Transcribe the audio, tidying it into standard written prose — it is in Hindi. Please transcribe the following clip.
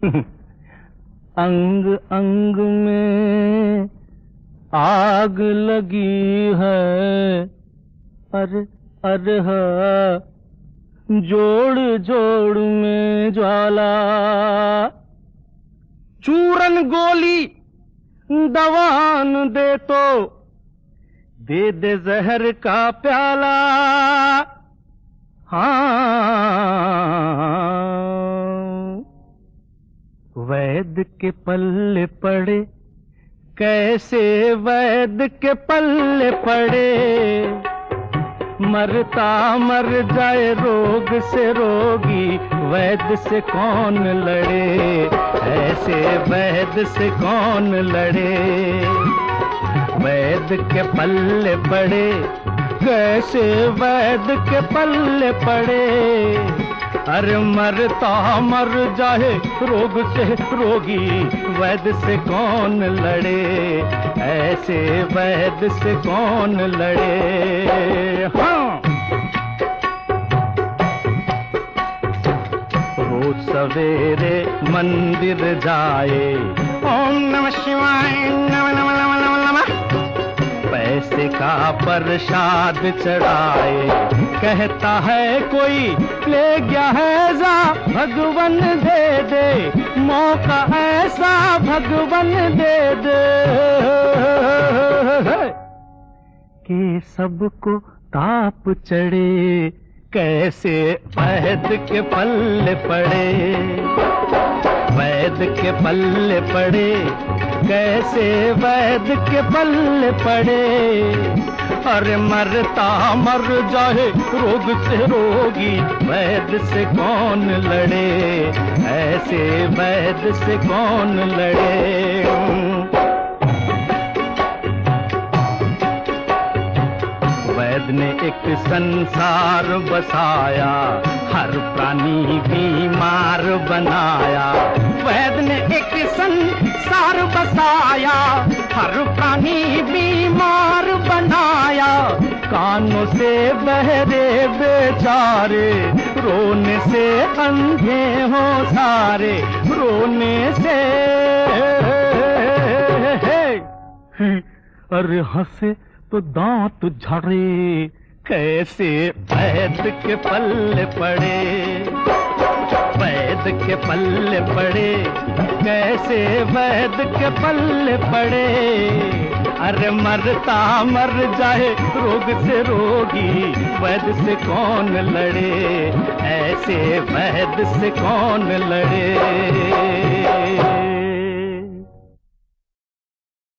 अंग अंग में आग लगी है, अरे अरे हा, जोड़ जोड़ में ज्वाला। चूरन गोली दवान दे तो दे दे जहर का प्याला। हाँ, वैद के पल्ले पड़े, कैसे वैद के पल्ले पड़े। मरता मर जाए रोग से रोगी, वैद से कौन लड़े, ऐसे वैद से कौन लड़े। वैद के पल्ले पड़े, कैसे वैद के पल्ले पड़े। अरे मरता मर जाए रोग से रोगी, वैद से कौन लड़े, ऐसे वैद से कौन लड़े। हाँ, रोज सवेरे मंदिर जाए, ओम नमः शिवाय नमः नमः नमः नमः नमः, पैसे का प्रसाद चढ़ाए। कहता है कोई ले गया है जा, भगवन दे दे मौका ऐसा, भगवन दे दे कि सबको ताप चढ़े, कैसे वैद के पल्ले पड़े। वैद के पल्ले पड़े, कैसे वैद के पल्ले पड़े। अरे मरता मर जाए रोग से रोगी, वैद से कौन लड़े, ऐसे वैद से कौन लड़े। वैद ने एक संसार बसाया, हर प्राणी बीमार बनाया। वैद ने एक संसार बसाया, हर प्राणी बीमार बनाया। कानों से बहरे बेचारे, रोने से अंधे हो सारे, रोने से। अरे हंसे तो दांत झड़े, कैसे वैद के पल्ले पड़े। वैद के पल्ले पड़े, कैसे वैद के पल्ले पड़े। अरे मरता मर जाए रोग से रोगी, वैद से कौन लड़े, ऐसे वैद से कौन लड़े।